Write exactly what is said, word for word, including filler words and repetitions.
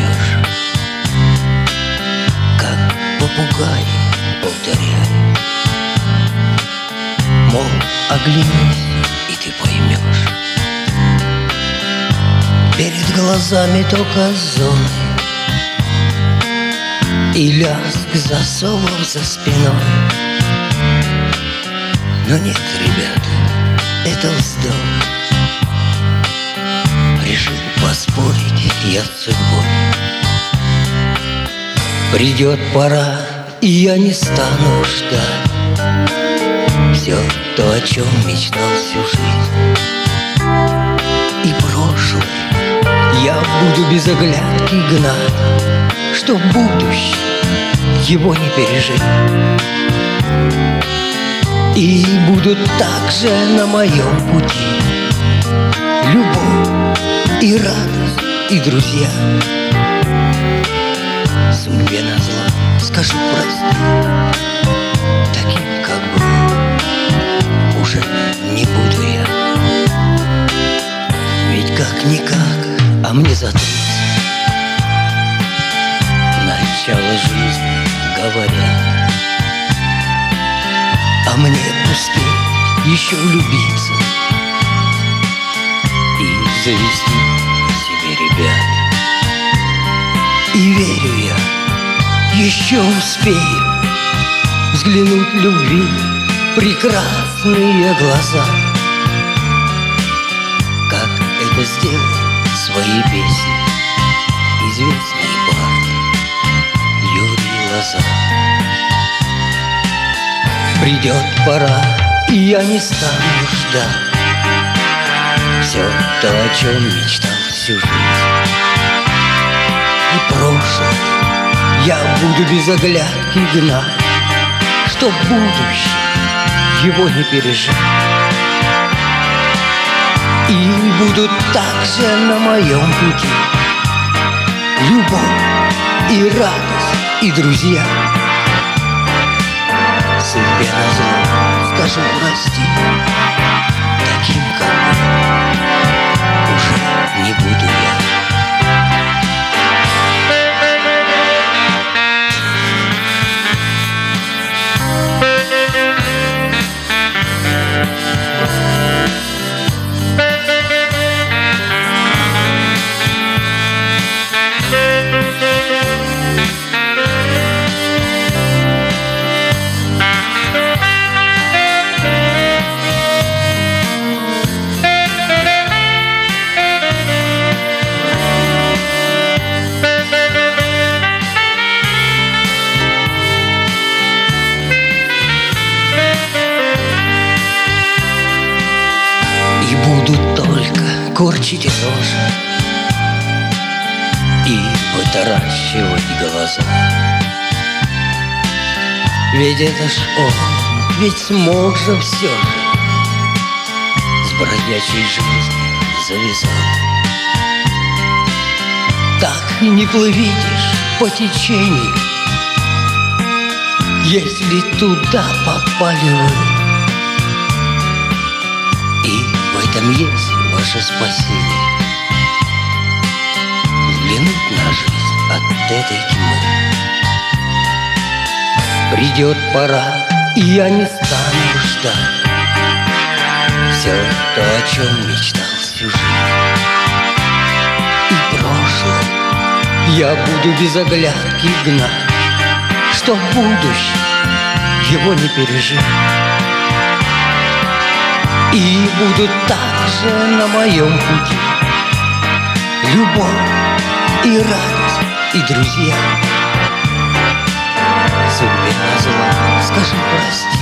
поймешь, как попугай повторяй. Мол, оглянись, и ты поймешь. Перед глазами только зоны и лязг засовов за спиной. Но нет, ребята, это вздох. Решил поспорить я с судьбой. Придет пора, и я не стану ждать все то, о чем мечтал всю жизнь. И прошлое я буду без оглядки гнать, чтоб будущее его не пережить. И будут также на моем пути любовь и радость, и друзья. Судьбе назло скажу прости, таким, как был, уже не буду я. Ведь как-никак, а мне за тридцать, начало жизни, говорят. А мне успеть еще влюбиться и завести себе ребят. И верю я, еще успею взглянуть любви прекрасные глаза, как это сделал в своей песне известный бард Юрий Лоза. Придет пора, и я не стану ждать все то, о чем мечтал всю жизнь. И прошлое я буду без оглядки гнать, чтоб будущее его не пережить. И будут также на моем пути любовь и радость, и друзья. Судьбе назло скажу прости, таким, как был, уже не буду я. Будут только корчить рожи и вытаращивать глаза. Ведь это ж он, ведь смог же все же с бродячей жизнью завязал. Так и не плывитесь по течению, если туда попали вы. В этом есть ваше спасение, взглянуть на жизнь от этой тьмы. Придет пора, и я не стану ждать все то, о чем мечтал всю жизнь. И прошлое я буду без оглядки гнать, чтоб будущее его не пережить. И будут также на моем пути любовь и радость, и друзья. Судьбе назло скажу прости,